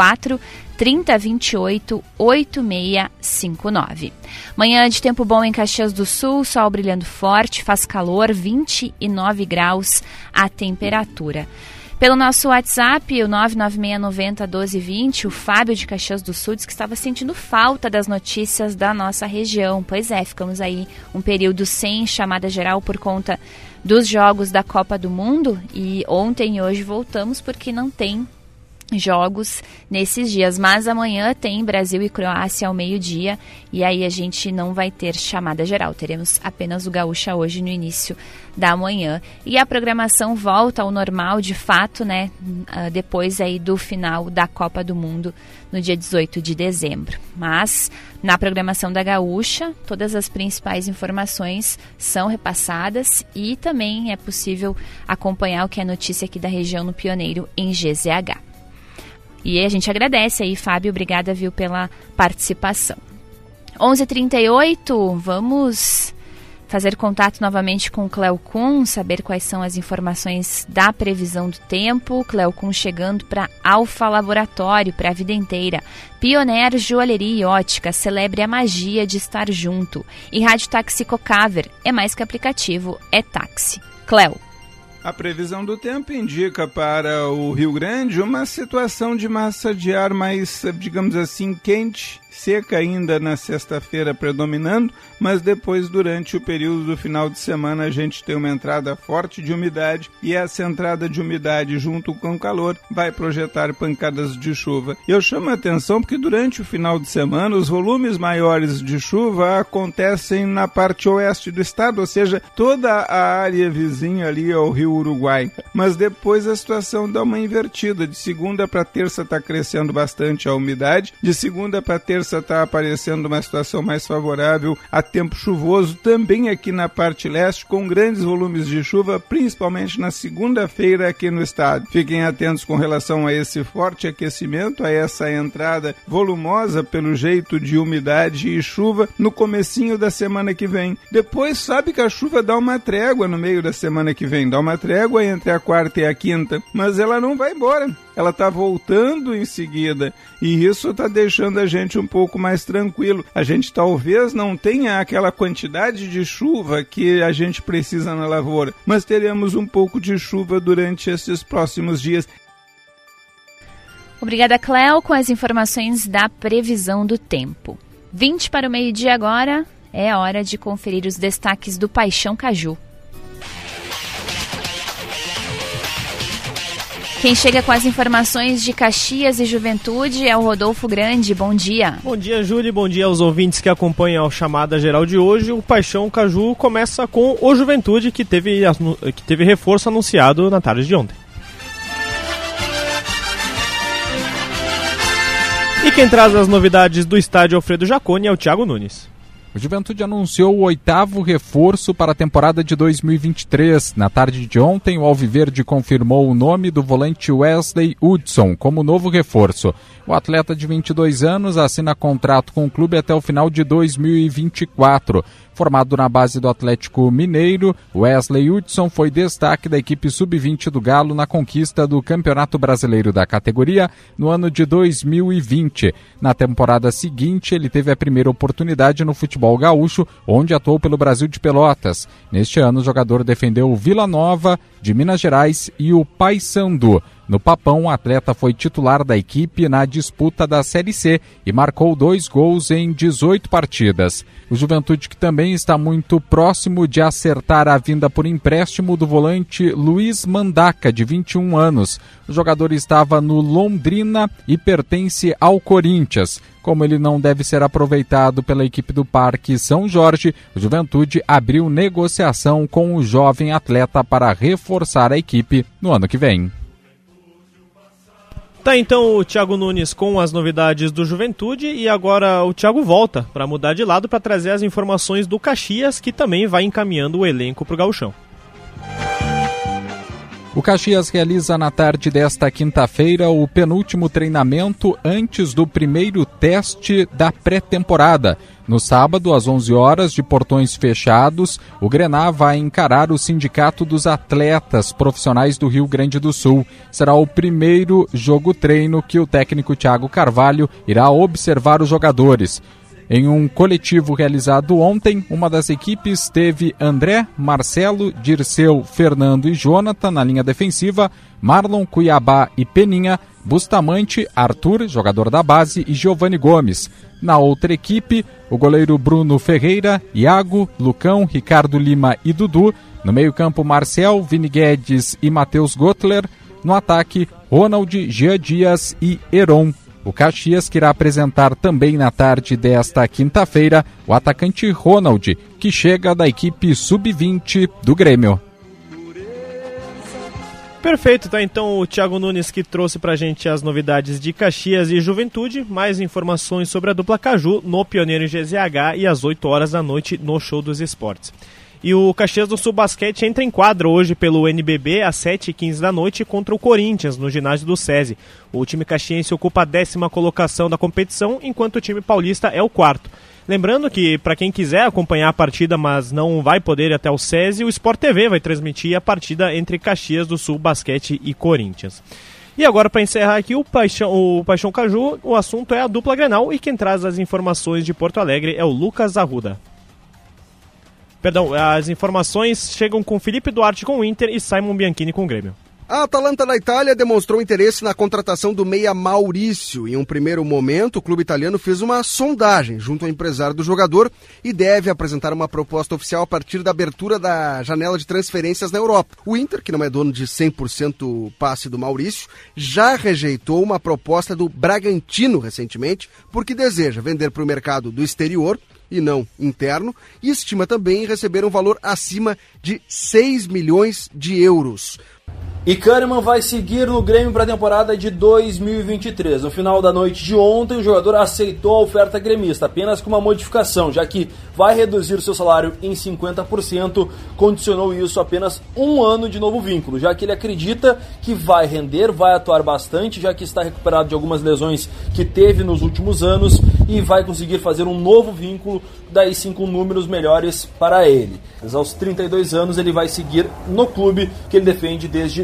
54-3028-8659. Manhã de tempo bom em Caxias do Sul, sol brilhando forte, faz calor, 29 graus a temperatura. Pelo nosso WhatsApp, o 996901220, o Fábio de Caxias do Sul diz que estava sentindo falta das notícias da nossa região. Pois é, ficamos aí um período sem chamada geral por conta dos jogos da Copa do Mundo e ontem e hoje voltamos porque não tem jogos nesses dias, mas amanhã tem Brasil e Croácia ao meio-dia e aí a gente não vai ter chamada geral, teremos apenas o Gaúcha hoje no início da manhã e a programação volta ao normal de fato, né, depois aí do final da Copa do Mundo no dia 18 de dezembro, mas na programação da Gaúcha todas as principais informações são repassadas e também é possível acompanhar o que é notícia aqui da região no Pioneiro em GZH. E a gente agradece aí, Fábio, obrigada, viu, pela participação. 11h38, vamos fazer contato novamente com o Cleo Kuhn, saber quais são as informações da previsão do tempo. Cleo Kuhn chegando para Alfa Laboratório, para a vida inteira. Pioneer Joalheria e Ótica, celebre a magia de estar junto. E Rádio Táxi Cocaver, é mais que aplicativo, é táxi. Cleo. A previsão do tempo indica para o Rio Grande uma situação de massa de ar mais, digamos assim, quente, seca ainda na sexta-feira predominando, mas depois, durante o período do final de semana, a gente tem uma entrada forte de umidade e essa entrada de umidade junto com o calor vai projetar pancadas de chuva. Eu chamo a atenção porque durante o final de semana os volumes maiores de chuva acontecem na parte oeste do estado, ou seja, toda a área vizinha ali ao Rio Uruguai. Mas depois a situação dá uma invertida. De segunda para terça está crescendo bastante a umidade, de segunda para terça está aparecendo uma situação mais favorável a tempo chuvoso, também aqui na parte leste, com grandes volumes de chuva, principalmente na segunda-feira aqui no estado. Fiquem atentos com relação a esse forte aquecimento, a essa entrada volumosa pelo jeito de umidade e chuva no comecinho da semana que vem. Depois sabe que a chuva dá uma trégua no meio da semana que vem, dá uma trégua entre a quarta e a quinta, mas ela não vai embora. Ela está voltando em seguida e isso está deixando a gente um pouco mais tranquilo. A gente talvez não tenha aquela quantidade de chuva que a gente precisa na lavoura, mas teremos um pouco de chuva durante esses próximos dias. Obrigada, Cleo, com as informações da previsão do tempo. 20 para o meio-dia agora, é hora de conferir os destaques do Paixão Caju. Quem chega com as informações de Caxias e Juventude é o Rodolfo Grande. Bom dia. Bom dia, Júlia. Bom dia aos ouvintes que acompanham a chamada geral de hoje. O Paixão Caju começa com o Juventude, que teve reforço anunciado na tarde de ontem. E quem traz as novidades do estádio Alfredo Jaconi é o Thiago Nunes. O Juventude anunciou o 8º reforço para a temporada de 2023. Na tarde de ontem, o Alviverde confirmou o nome do volante Wesley Hudson como novo reforço. O atleta de 22 anos assina contrato com o clube até o final de 2024. Formado na base do Atlético Mineiro, Wesley Hudson foi destaque da equipe sub-20 do Galo na conquista do Campeonato Brasileiro da categoria no ano de 2020. Na temporada seguinte, ele teve a primeira oportunidade no futebol gaúcho, onde atuou pelo Brasil de Pelotas. Neste ano, o jogador defendeu o Vila Nova, de Minas Gerais, e o Paysandu. No Papão, o atleta foi titular da equipe na disputa da Série C e marcou 2 gols em 18 partidas. O Juventude, que também está muito próximo de acertar a vinda por empréstimo do volante Luiz Mandaca, de 21 anos. O jogador estava no Londrina e pertence ao Corinthians. Como ele não deve ser aproveitado pela equipe do Parque São Jorge, o Juventude abriu negociação com o jovem atleta para reforçar a equipe no ano que vem. Tá, então o Thiago Nunes com as novidades do Juventude e agora o Thiago volta para mudar de lado para trazer as informações do Caxias, que também vai encaminhando o elenco para o Gauchão. O Caxias realiza na tarde desta quinta-feira o penúltimo treinamento antes do primeiro teste da pré-temporada. No sábado, às 11 horas, de portões fechados, o Grená vai encarar o Sindicato dos Atletas Profissionais do Rio Grande do Sul. Será o primeiro jogo-treino que o técnico Thiago Carvalho irá observar os jogadores. Em um coletivo realizado ontem, uma das equipes teve André, Marcelo, Dirceu, Fernando e Jonathan na linha defensiva, Marlon, Cuiabá e Peninha, Bustamante, Arthur, jogador da base, e Giovanni Gomes. Na outra equipe, o goleiro Bruno Ferreira, Iago, Lucão, Ricardo Lima e Dudu. No meio-campo, Marcel, Vini Guedes e Matheus Gottler. No ataque, Ronald, Jean Dias e Heron. O Caxias que irá apresentar também na tarde desta quinta-feira o atacante Ronald, que chega da equipe sub-20 do Grêmio. Perfeito, tá então o Thiago Nunes que trouxe pra gente as novidades de Caxias e Juventude, mais informações sobre a dupla Caju no Pioneiro GZH e às 8 horas da noite no Show dos Esportes. E o Caxias do Sul Basquete entra em quadra hoje pelo NBB às 7h15 da noite contra o Corinthians, no ginásio do SESI. O time caxiense ocupa a 10ª colocação da competição, enquanto o time paulista é o 4º. Lembrando que, para quem quiser acompanhar a partida, mas não vai poder ir até o SESI, o Sport TV vai transmitir a partida entre Caxias do Sul Basquete e Corinthians. E agora, para encerrar aqui o Paixão Caju, o assunto é a dupla Grenal e quem traz as informações de Porto Alegre é o Lucas Arruda. Perdão, as informações chegam com Felipe Duarte com o Inter e Simon Bianchini com o Grêmio. A Atalanta da Itália demonstrou interesse na contratação do meia Maurício. Em um primeiro momento, o clube italiano fez uma sondagem junto ao empresário do jogador e deve apresentar uma proposta oficial a partir da abertura da janela de transferências na Europa. O Inter, que não é dono de 100% passe do Maurício, já rejeitou uma proposta do Bragantino recentemente, porque deseja vender para o mercado do exterior e não interno, e estima também receber um valor acima de 6 milhões de euros. E Kahneman vai seguir no Grêmio para a temporada de 2023. No final da noite de ontem, o jogador aceitou a oferta gremista, apenas com uma modificação, já que vai reduzir o seu salário em 50%, condicionou isso a apenas um ano de novo vínculo, já que ele acredita que vai render, vai atuar bastante, já que está recuperado de algumas lesões que teve nos últimos anos e vai conseguir fazer um novo vínculo, daí sim com números melhores para ele. Mas aos 32 anos ele vai seguir no clube que ele defende desde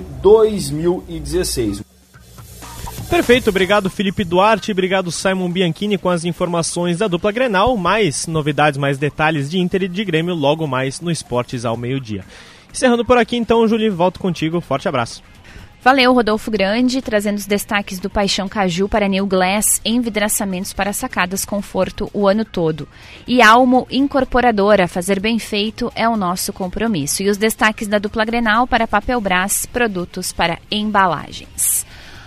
2016. Perfeito, obrigado Felipe Duarte, obrigado Simon Bianchini com as informações da dupla Grenal, mais novidades, mais detalhes de Inter e de Grêmio logo mais no Esportes ao meio-dia. Encerrando por aqui então, Julie, volto contigo, forte abraço. Valeu, Rodolfo Grande, trazendo os destaques do Paixão Caju para New Glass, envidraçamentos para sacadas conforto o ano todo. E Almo Incorporadora, fazer bem feito é o nosso compromisso. E os destaques da dupla Grenal para Papelbras, produtos para embalagens.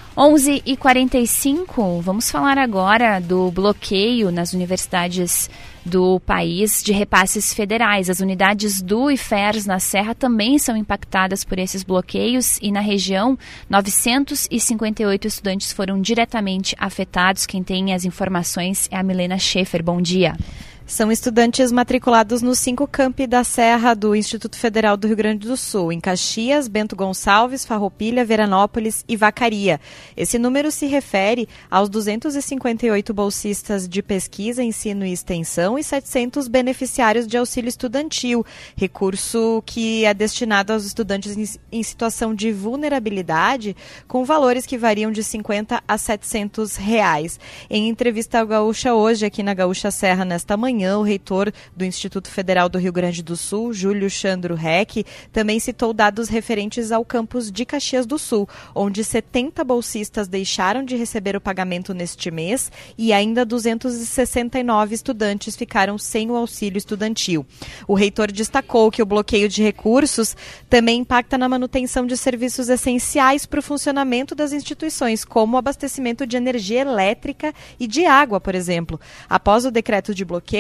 11h45, vamos falar agora do bloqueio nas universidades do país de repasses federais. As unidades do IFERS na Serra também são impactadas por esses bloqueios e na região 958 estudantes foram diretamente afetados. Quem tem as informações é a Milena Schaefer. Bom dia. São estudantes matriculados nos 5 campi da Serra do Instituto Federal do Rio Grande do Sul, em Caxias, Bento Gonçalves, Farroupilha, Veranópolis e Vacaria. Esse número se refere aos 258 bolsistas de pesquisa, ensino e extensão e 700 beneficiários de auxílio estudantil, recurso que é destinado aos estudantes em situação de vulnerabilidade, com valores que variam de R$50 a R$700. Em entrevista ao Gaúcha hoje, aqui na Gaúcha Serra, nesta manhã, o reitor do Instituto Federal do Rio Grande do Sul, Júlio Chandro Reck, também citou dados referentes ao campus de Caxias do Sul, onde 70 bolsistas deixaram de receber o pagamento neste mês e ainda 269 estudantes ficaram sem o auxílio estudantil. O reitor destacou que o bloqueio de recursos também impacta na manutenção de serviços essenciais para o funcionamento das instituições, como o abastecimento de energia elétrica e de água, por exemplo. Após o decreto de bloqueio,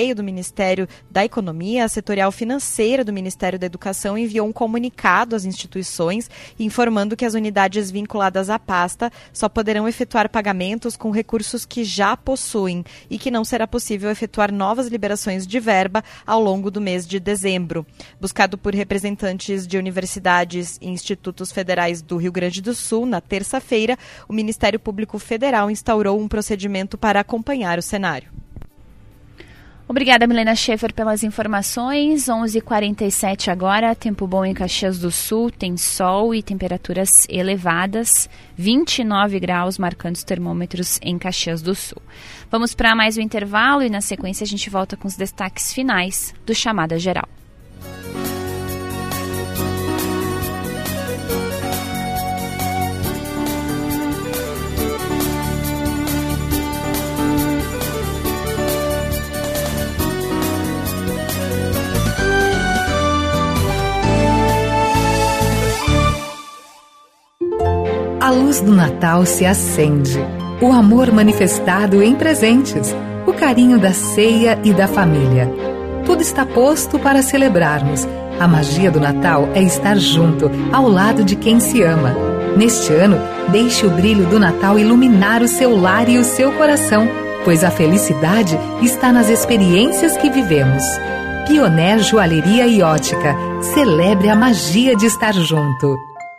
meio do Ministério da Economia, a setorial financeira do Ministério da Educação enviou um comunicado às instituições informando que as unidades vinculadas à pasta só poderão efetuar pagamentos com recursos que já possuem e que não será possível efetuar novas liberações de verba ao longo do mês de dezembro. Buscado por representantes de universidades e institutos federais do Rio Grande do Sul, na terça-feira, o Ministério Público Federal instaurou um procedimento para acompanhar o cenário. Obrigada, Milena Schaefer, pelas informações. 11h47 agora, tempo bom em Caxias do Sul, tem sol e temperaturas elevadas, 29 graus marcando os termômetros em Caxias do Sul. Vamos para mais um intervalo e na sequência a gente volta com os destaques finais do Chamada Geral. A luz do Natal se acende. O amor manifestado em presentes. O carinho da ceia e da família. Tudo está posto para celebrarmos. A magia do Natal é estar junto, ao lado de quem se ama. Neste ano, deixe o brilho do Natal iluminar o seu lar e o seu coração, pois a felicidade está nas experiências que vivemos. Pioneer Joalheria e Ótica. Celebre a magia de estar junto.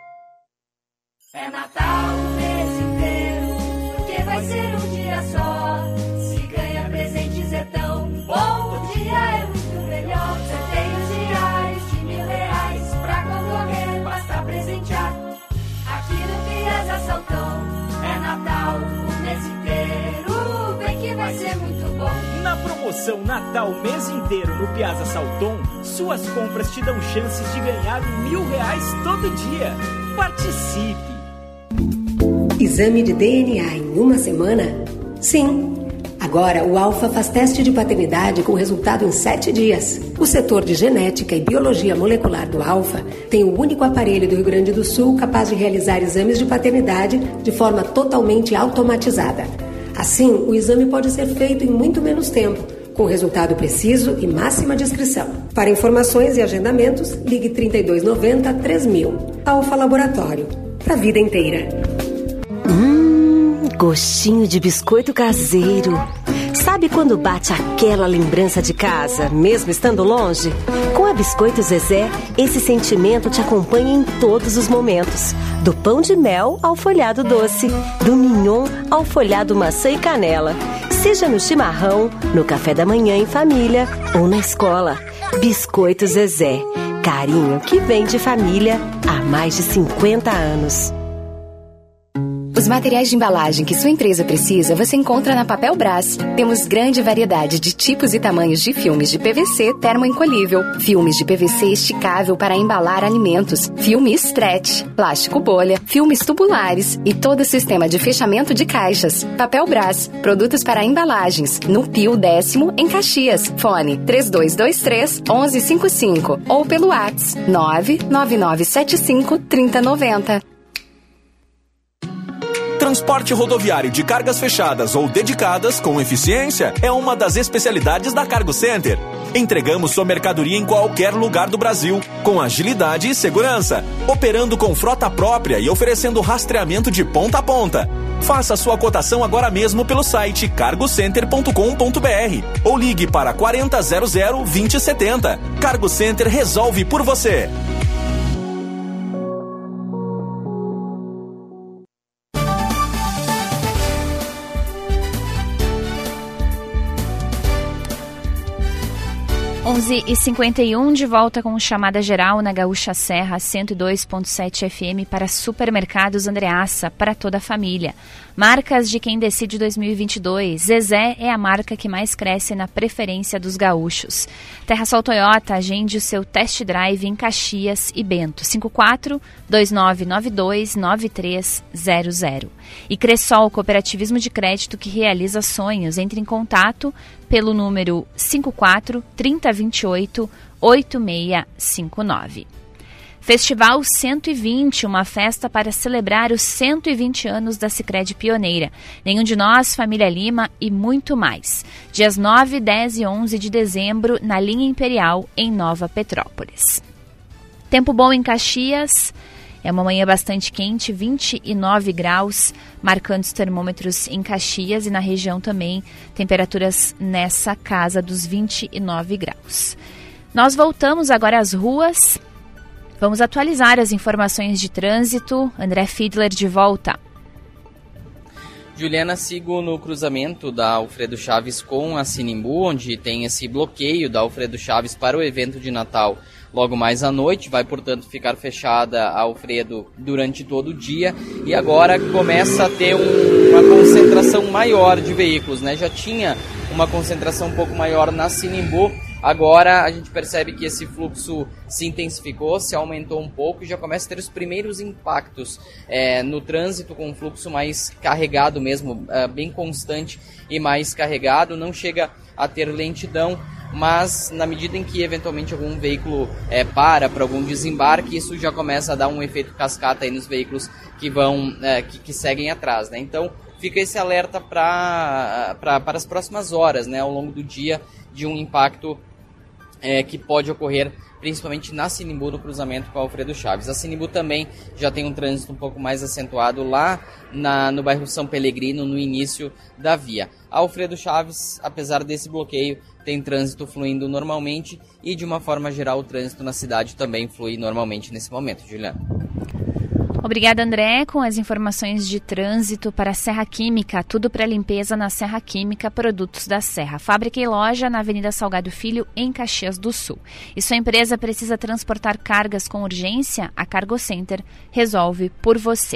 É Natal o mês inteiro, porque vai ser um dia só. Se ganha presentes é tão bom, o dia é muito melhor. Sorteios diários de R$1.000, pra concorrer basta presentear. Aqui no Piazza Saltão, é Natal o mês inteiro, vem que vai ser muito bom. Na promoção Natal o mês inteiro no Piazza Salton, suas compras te dão chances de ganhar R$1.000 todo dia. Participe! Exame de DNA em uma semana? Sim. Agora, o Alfa faz teste de paternidade com resultado em 7 dias. O setor de genética e biologia molecular do Alfa tem o único aparelho do Rio Grande do Sul capaz de realizar exames de paternidade de forma totalmente automatizada. Assim, o exame pode ser feito em muito menos tempo, com resultado preciso e máxima discrição. Para informações e agendamentos, ligue 3290 3000. Alfa Laboratório. Para a vida inteira. Gostinho de biscoito caseiro. Sabe quando bate aquela lembrança de casa, mesmo estando longe? Com a Biscoito Zezé, esse sentimento te acompanha em todos os momentos. Do pão de mel ao folhado doce, do mignon ao folhado maçã e canela. Seja no chimarrão, no café da manhã em família ou na escola. Biscoito Zezé. Carinho que vem de família há mais de 50 anos. Os materiais de embalagem que sua empresa precisa você encontra na Papel Brás. Temos grande variedade de tipos e tamanhos de filmes de PVC termoencolhível, filmes de PVC esticável para embalar alimentos, filme stretch, plástico bolha, filmes tubulares e todo o sistema de fechamento de caixas. Papel Brás, produtos para embalagens, no Pio 10º, em Caxias. Fone 3223-1155 ou pelo WhatsApp 99975-3090. Transporte rodoviário de cargas fechadas ou dedicadas com eficiência é uma das especialidades da Cargo Center. Entregamos sua mercadoria em qualquer lugar do Brasil, com agilidade e segurança, operando com frota própria e oferecendo rastreamento de ponta a ponta. Faça sua cotação agora mesmo pelo site cargocenter.com.br ou ligue para 4000-2070. Cargo Center resolve por você. E 51 de volta com Chamada Geral na Gaúcha Serra 102.7 FM para Supermercados Andreassa, para toda a família. Marcas de quem decide 2022. Zezé é a marca que mais cresce na preferência dos gaúchos. TerraSol Toyota, agende o seu test drive em Caxias e Bento. 54-2992-9300. E Cressol, cooperativismo de crédito que realiza sonhos. Entre em contato pelo número 54-3028-8659. Festival 120, uma festa para celebrar os 120 anos da Sicredi Pioneira. Nenhum de Nós, Família Lima e muito mais. Dias 9, 10 e 11 de dezembro, na linha Imperial, em Nova Petrópolis. Tempo bom em Caxias. É uma manhã bastante quente, 29 graus, marcando os termômetros em Caxias e na região também, temperaturas nessa casa dos 29 graus. Nós voltamos agora às ruas. Vamos atualizar as informações de trânsito. André Fiedler de volta. Juliana, sigo no cruzamento da Alfredo Chaves com a Sinimbu, onde tem esse bloqueio da Alfredo Chaves para o evento de Natal logo mais à noite. Vai, portanto, ficar fechada a Alfredo durante todo o dia. E agora começa a ter uma concentração maior de veículos, né? Já tinha uma concentração um pouco maior na Sinimbu. Agora a gente percebe que esse fluxo se intensificou, se aumentou um pouco e já começa a ter os primeiros impactos no trânsito, com um fluxo mais carregado mesmo, bem constante e mais carregado. Não chega a ter lentidão, mas na medida em que eventualmente algum veículo para algum desembarque, isso já começa a dar um efeito cascata aí nos veículos que vão que seguem atrás, né? Então fica esse alerta para as próximas horas, né, ao longo do dia, de um impacto que pode ocorrer principalmente na Sinimbu, no cruzamento com a Alfredo Chaves. A Sinimbu também já tem um trânsito um pouco mais acentuado lá no bairro São Pelegrino, no início da via. A Alfredo Chaves, apesar desse bloqueio, tem trânsito fluindo normalmente e, de uma forma geral, o trânsito na cidade também flui normalmente nesse momento. Juliana. Obrigada, André, com as informações de trânsito para a Serra Química. Tudo para limpeza na Serra Química, produtos da Serra. Fábrica e loja na Avenida Salgado Filho, em Caxias do Sul. E sua empresa precisa transportar cargas com urgência? A Cargo Center resolve por você.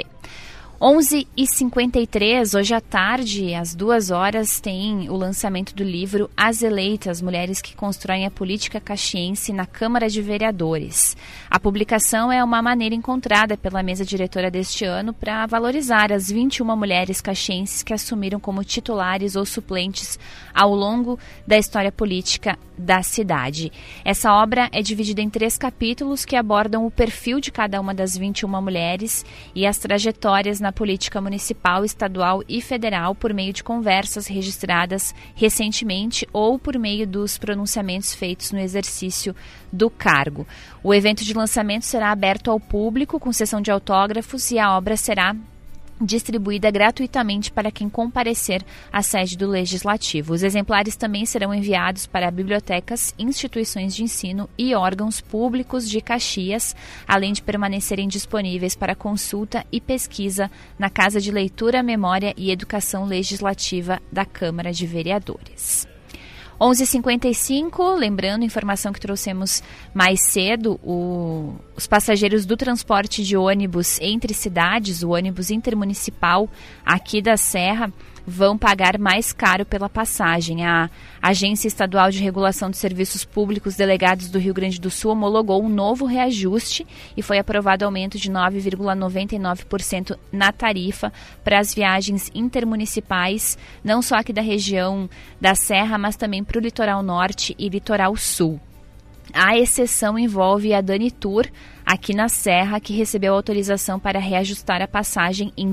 11h53, hoje à tarde, às 2 horas, tem o lançamento do livro As Eleitas, Mulheres que Constroem a Política Caxiense na Câmara de Vereadores. A publicação é uma maneira encontrada pela mesa diretora deste ano para valorizar as 21 mulheres caxienses que assumiram como titulares ou suplentes ao longo da história política da cidade. Essa obra é dividida em 3 capítulos que abordam o perfil de cada uma das 21 mulheres e as trajetórias na política municipal, estadual e federal por meio de conversas registradas recentemente ou por meio dos pronunciamentos feitos no exercício do cargo. O evento de lançamento será aberto ao público com sessão de autógrafos e a obra será distribuída gratuitamente para quem comparecer à sede do Legislativo. Os exemplares também serão enviados para bibliotecas, instituições de ensino e órgãos públicos de Caxias, além de permanecerem disponíveis para consulta e pesquisa na Casa de Leitura, Memória e Educação Legislativa da Câmara de Vereadores. 11h55, lembrando, informação que trouxemos mais cedo, os passageiros do transporte de ônibus entre cidades, o ônibus intermunicipal aqui da Serra, vão pagar mais caro pela passagem. A Agência Estadual de Regulação de Serviços Públicos Delegados do Rio Grande do Sul homologou um novo reajuste e foi aprovado aumento de 9,99% na tarifa para as viagens intermunicipais, não só aqui da região da Serra, mas também para o litoral norte e litoral sul. A exceção envolve a Danitur, aqui na Serra, que recebeu autorização para reajustar a passagem em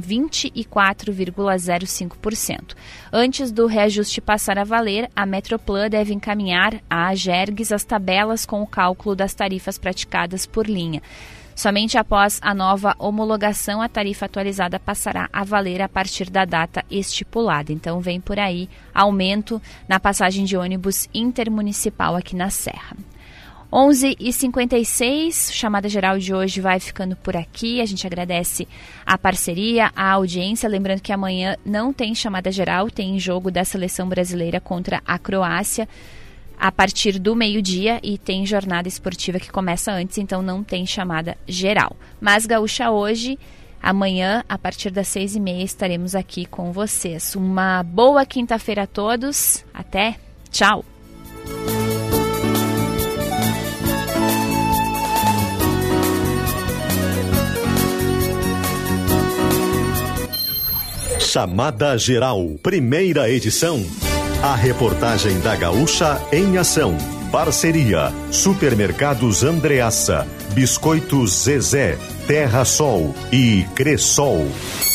24,05%. Antes do reajuste passar a valer, a Metroplan deve encaminhar à Agergs as tabelas com o cálculo das tarifas praticadas por linha. Somente após a nova homologação, a tarifa atualizada passará a valer a partir da data estipulada. Então, vem por aí aumento na passagem de ônibus intermunicipal aqui na Serra. 11h56, chamada geral de hoje vai ficando por aqui. A gente agradece a parceria, a audiência. Lembrando que amanhã não tem chamada geral, tem jogo da seleção brasileira contra a Croácia a partir do meio-dia e tem jornada esportiva que começa antes, então não tem chamada geral. Mas Gaúcha hoje, amanhã, a partir das 6h30, estaremos aqui com vocês. Uma boa quinta-feira a todos. Até. Tchau. Chamada Geral, primeira edição. A reportagem da Gaúcha em ação. Parceria: Supermercados Andreassa, Biscoitos Zezé, Terra Sol e Cressol.